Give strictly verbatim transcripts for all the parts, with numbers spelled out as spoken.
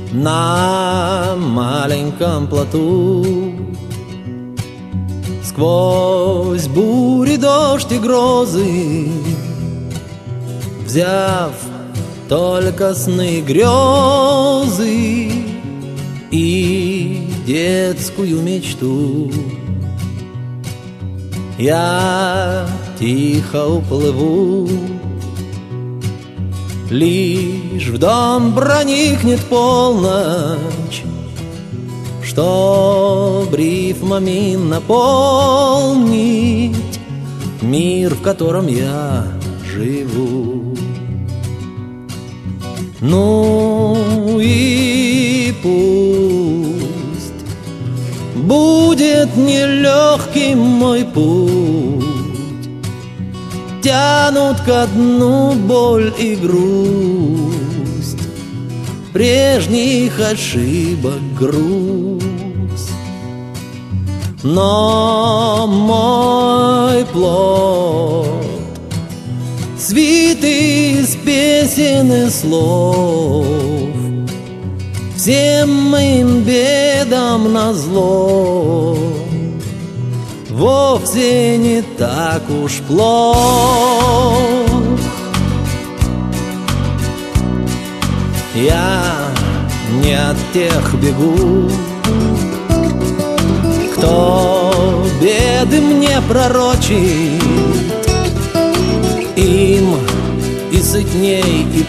на маленьком плоту. Сквозь бури, дождь и грозы, взяв только сны и грезы и детскую мечту, я тихо уплыву. Лишь в дом проникнет полночь, чтоб рифмами наполнить мир, в котором я живу. Ну и пусть будет нелегким мой путь, тянут ко дну боль и грусть, прежних ошибок груз. Но мой плод свит из песен и слов, всем моим бедам назло, вовсе не так уж плох. Я не от тех бегу, кто беды мне пророчит. Им и сытней, и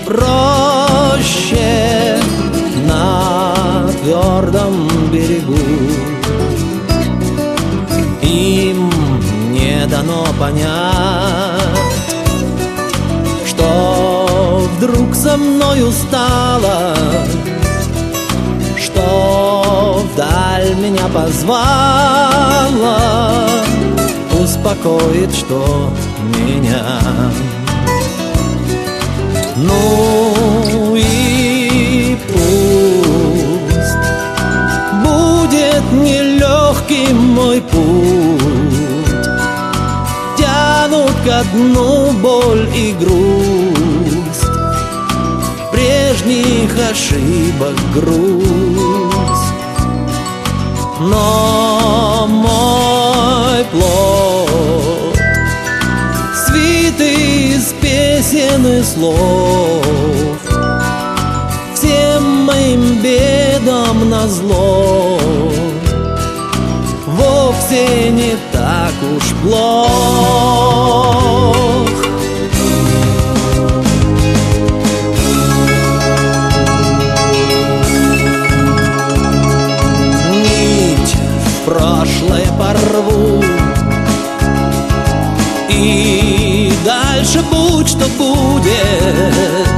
проще на твердом берегу. Им не дано понять, что вдруг со мною стало, что вдаль меня позвала, успокоит, что меня. Ну и пусть будет нелегким мой путь, тянут ко дну боль и грусть, прежних ошибок грусть. Но мой плод свит из песен и слов, всем моим бедам назло, вовсе не так уж плох. Нить в прошлое порву, и дальше будь что будет.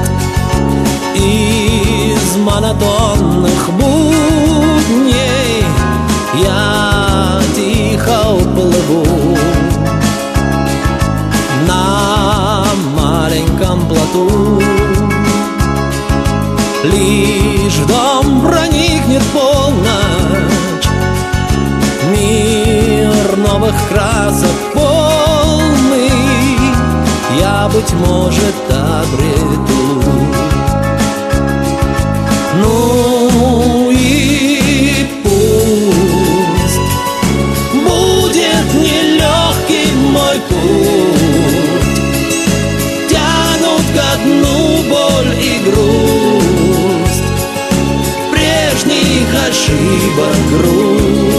Из монотонных будней я тихо уплыву на маленьком плоту. Лишь в дом проникнет полночь, мир новых красок полный я, быть может, обрету. Ну и пусть будет нелегким мой путь, тянут ко дну боль и грусть, прежних ошибок грусть.